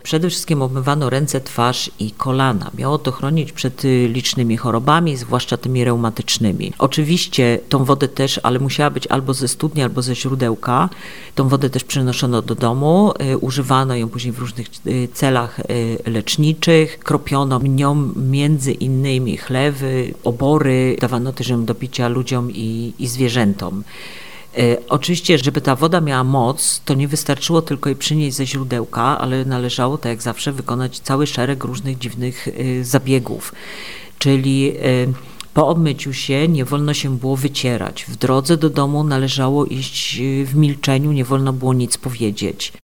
Przede wszystkim obmywano ręce, twarz i kolana. Miało to chronić przed licznymi chorobami, zwłaszcza tymi reumatycznymi. Oczywiście tą wodę też, ale musiała być albo ze studni, albo ze źródełka. Tą wodę też przynoszono do domu, używano ją później w różnych celach leczniczych. Kropiono nią między innymi chlewy, obory. Dawano też ją do picia ludziom i zwierzętom. Oczywiście, żeby ta woda miała moc, to nie wystarczyło tylko jej przynieść ze źródełka, ale należało, tak jak zawsze, wykonać cały szereg różnych dziwnych zabiegów. Czyli po obmyciu się nie wolno się było wycierać. W drodze do domu należało iść w milczeniu, nie wolno było nic powiedzieć.